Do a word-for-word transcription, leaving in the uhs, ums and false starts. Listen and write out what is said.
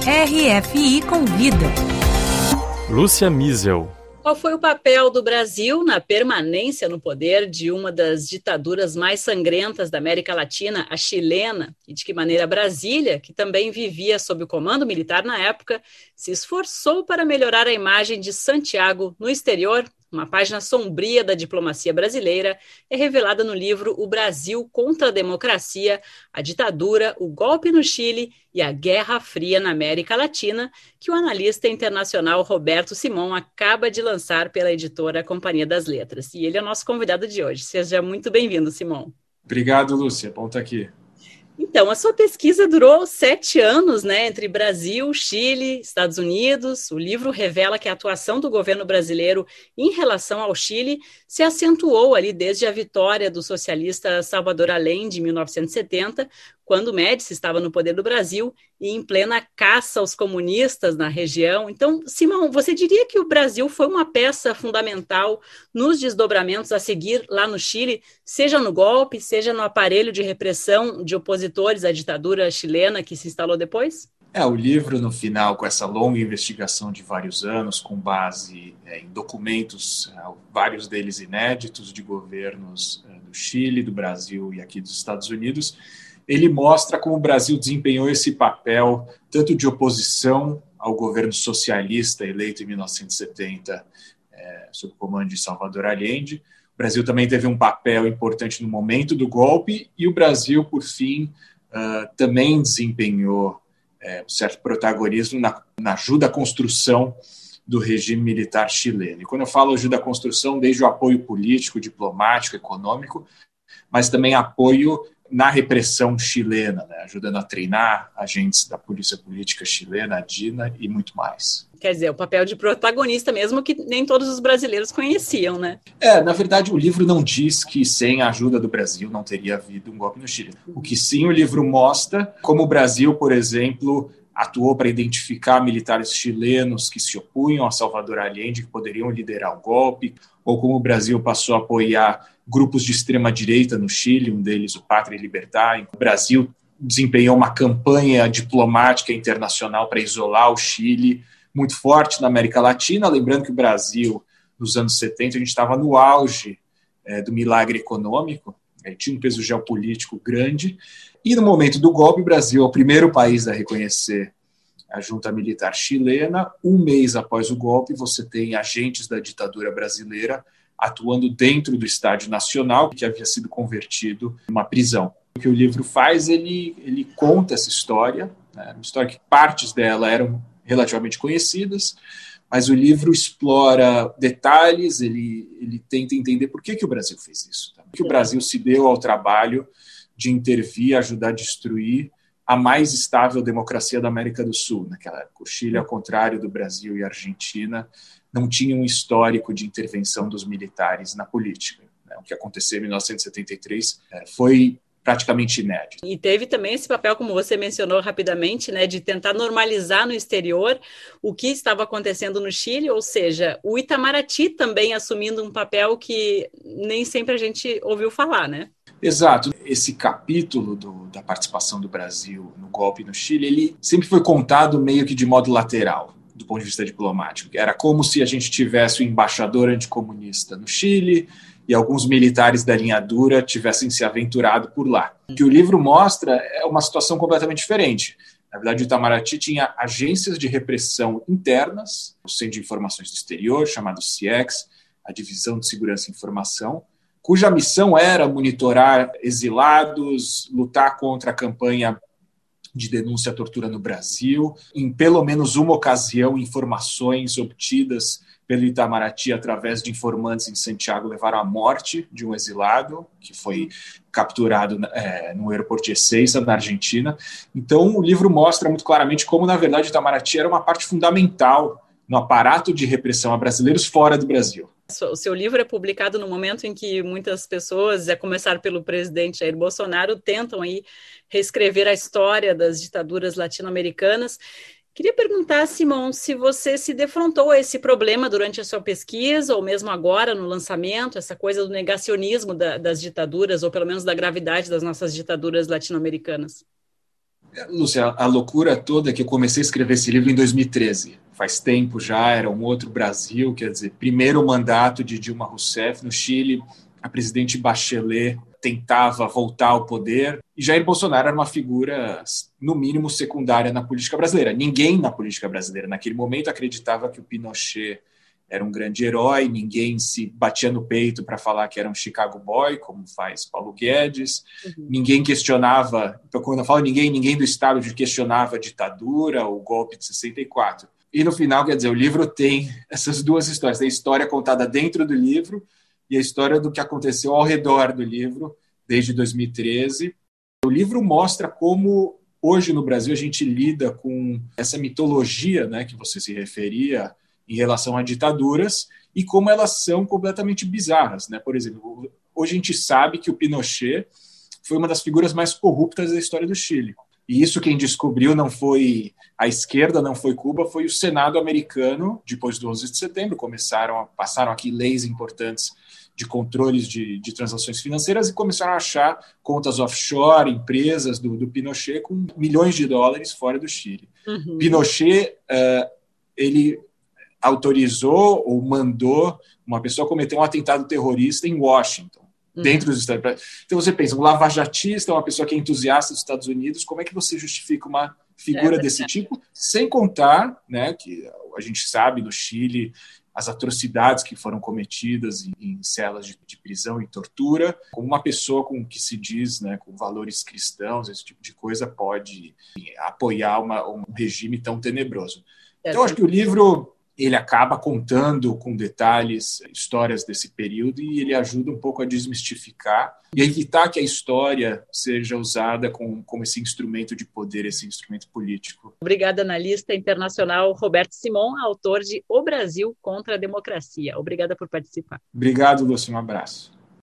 R F I Convida. Lúcia Miesel. Qual foi o papel do Brasil na permanência no poder de uma das ditaduras mais sangrentas da América Latina, a chilena, e de que maneira Brasília, que também vivia sob o comando militar na época, se esforçou para melhorar a imagem de Santiago no exterior? Uma página sombria da diplomacia brasileira é revelada no livro O Brasil contra a Democracia, a Ditadura, o Golpe no Chile e a Guerra Fria na América Latina, que o analista internacional Roberto Simon acaba de lançar pela editora Companhia das Letras. E ele é o nosso convidado de hoje. Seja muito bem-vindo, Simon. Obrigado, Lúcia. Bom estar aqui. Então, a sua pesquisa durou sete anos, né, entre Brasil, Chile, Estados Unidos. O livro revela que a atuação do governo brasileiro em relação ao Chile se acentuou ali desde a vitória do socialista Salvador Allende em mil novecentos e setenta, quando Médici estava no poder do Brasil e em plena caça aos comunistas na região. Então, Simão, você diria que o Brasil foi uma peça fundamental nos desdobramentos a seguir lá no Chile, seja no golpe, seja no aparelho de repressão de opositores à ditadura chilena que se instalou depois? É, o livro, no final, com essa longa investigação de vários anos, com base é, em documentos, é, vários deles inéditos, de governos é, do Chile, do Brasil e aqui dos Estados Unidos, ele mostra como o Brasil desempenhou esse papel tanto de oposição ao governo socialista eleito em mil novecentos e setenta, é, sob o comando de Salvador Allende. O Brasil também teve um papel importante no momento do golpe e o Brasil, por fim, uh, também desempenhou é, um certo protagonismo na, na ajuda à construção do regime militar chileno. E quando eu falo ajuda à construção, desde o apoio político, diplomático, econômico, mas também apoio na repressão chilena, né, ajudando a treinar agentes da polícia política chilena, a DINA e muito mais. Quer dizer, o papel de protagonista mesmo que nem todos os brasileiros conheciam, né? É, na verdade, o livro não diz que sem a ajuda do Brasil não teria havido um golpe no Chile. O que sim o livro mostra, como o Brasil, por exemplo, atuou para identificar militares chilenos que se opunham a Salvador Allende, que poderiam liderar o golpe, ou como o Brasil passou a apoiar grupos de extrema-direita no Chile, um deles o Pátria e Libertar. O Brasil desempenhou uma campanha diplomática internacional para isolar o Chile, muito forte na América Latina, lembrando que o Brasil, nos anos setenta, a gente estava no auge é, do milagre econômico, é, tinha um peso geopolítico grande, e no momento do golpe, o Brasil é o primeiro país a reconhecer a junta militar chilena. Um mês após o golpe, você tem agentes da ditadura brasileira atuando dentro do Estádio Nacional, que havia sido convertido em uma prisão. O que o livro faz, ele, ele conta essa história, né, uma história que partes dela eram relativamente conhecidas, mas o livro explora detalhes, ele, ele tenta entender por que, que o Brasil fez isso. Tá? Por que o Brasil se deu ao trabalho de intervir, ajudar a destruir a mais estável democracia da América do Sul. Naquela época, o Chile, ao contrário do Brasil e a Argentina, não tinha um histórico de intervenção dos militares na política. O que aconteceu em mil novecentos e setenta e três foi praticamente inédito. E teve também esse papel, como você mencionou rapidamente, né, de tentar normalizar no exterior o que estava acontecendo no Chile, ou seja, o Itamaraty também assumindo um papel que nem sempre a gente ouviu falar, né? Exato. Esse capítulo do, da participação do Brasil no golpe no Chile, ele sempre foi contado meio que de modo lateral, do ponto de vista diplomático. Era como se a gente tivesse o embaixador anticomunista no Chile e alguns militares da linha dura tivessem se aventurado por lá. O que o livro mostra é uma situação completamente diferente. Na verdade, o Itamaraty tinha agências de repressão internas, o Centro de Informações do Exterior, chamado CIEX, a Divisão de Segurança e Informação, cuja missão era monitorar exilados, lutar contra a campanha de denúncia à tortura no Brasil. Em pelo menos uma ocasião, informações obtidas pelo Itamaraty através de informantes em Santiago levaram à morte de um exilado que foi capturado é, no aeroporto de Ezeiza, na Argentina. Então, o livro mostra muito claramente como, na verdade, o Itamaraty era uma parte fundamental no aparato de repressão a brasileiros fora do Brasil. O seu livro é publicado no momento em que muitas pessoas, a começar pelo presidente Jair Bolsonaro, tentam aí reescrever a história das ditaduras latino-americanas. Queria perguntar, Simão, se você se defrontou a esse problema durante a sua pesquisa, ou mesmo agora no lançamento, essa coisa do negacionismo da, das ditaduras, ou pelo menos da gravidade das nossas ditaduras latino-americanas. Lúcia, a loucura toda é que eu comecei a escrever esse livro em dois mil e treze. Faz tempo já, era um outro Brasil, quer dizer, primeiro mandato de Dilma Rousseff no Chile, a presidente Bachelet tentava voltar ao poder, e Jair Bolsonaro era uma figura, no mínimo, secundária na política brasileira. Ninguém na política brasileira, naquele momento, acreditava que o Pinochet era um grande herói, ninguém se batia no peito para falar que era um Chicago Boy, como faz Paulo Guedes, uhum. Ninguém questionava, quando eu falo ninguém, ninguém do Estado questionava a ditadura, o golpe de sessenta e quatro. E no final, quer dizer, o livro tem essas duas histórias, tem a história contada dentro do livro e a história do que aconteceu ao redor do livro, desde dois mil e treze. O livro mostra como, hoje no Brasil, a gente lida com essa mitologia, né, que você se referia, em relação a ditaduras, e como elas são completamente bizarras, né? Por exemplo, hoje a gente sabe que o Pinochet foi uma das figuras mais corruptas da história do Chile. E isso quem descobriu não foi a esquerda, não foi Cuba, foi o Senado americano, depois do onze de setembro. Começaram a, passaram aqui leis importantes de controles de, de transações financeiras e começaram a achar contas offshore, empresas do, do Pinochet com milhões de dólares fora do Chile. Uhum. Pinochet, uh, ele autorizou ou mandou uma pessoa cometer um atentado terrorista em Washington, uhum. dentro dos Estados Unidos. Então você pensa, um lavajatista, uma pessoa que é entusiasta dos Estados Unidos, como é que você justifica uma figura é desse tipo? Sem contar, né, que a gente sabe no Chile as atrocidades que foram cometidas em, em celas de, de prisão e tortura, como uma pessoa com que se diz, né, com valores cristãos, esse tipo de coisa, pode apoiar uma, um regime tão tenebroso. Então, acho que o livro ele acaba contando com detalhes histórias desse período e ele ajuda um pouco a desmistificar e a evitar que a história seja usada como, como esse instrumento de poder, esse instrumento político. Obrigada, analista internacional Roberto Simon, autor de O Brasil contra a Democracia. Obrigada por participar. Obrigado, Lúcio. Um abraço.